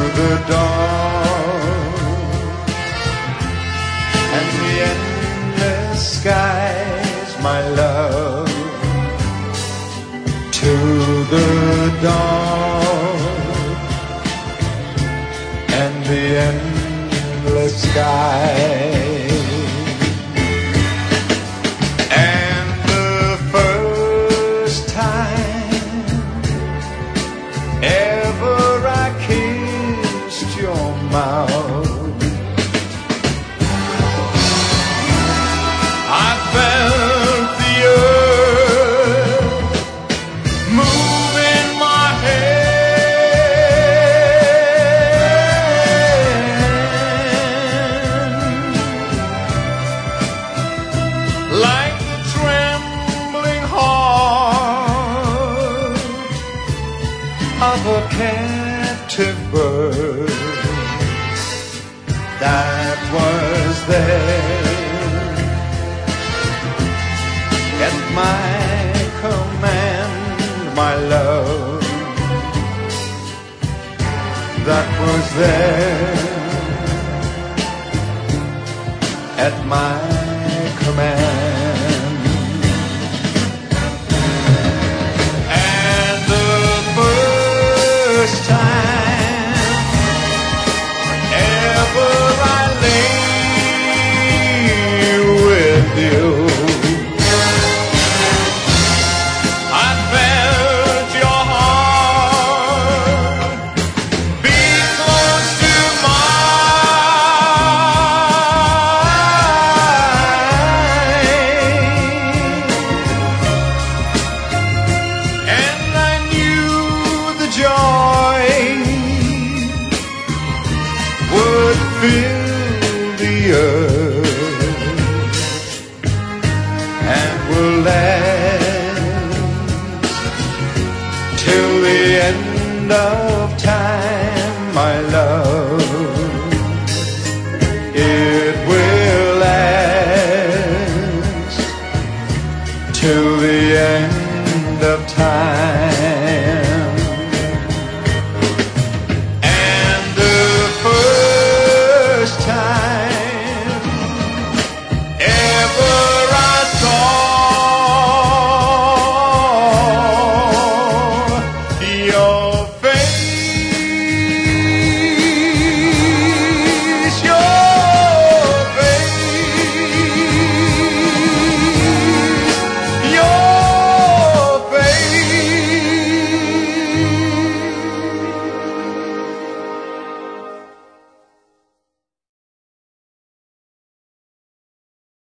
the dawn and the endless skies, my love, to the dawn and the endless skies. And the first time ever I kissed your mouth, I felt the earth move in my hand, like the trembling heart of a captive bird that was there at my command, my love, that was there at my command. And the first time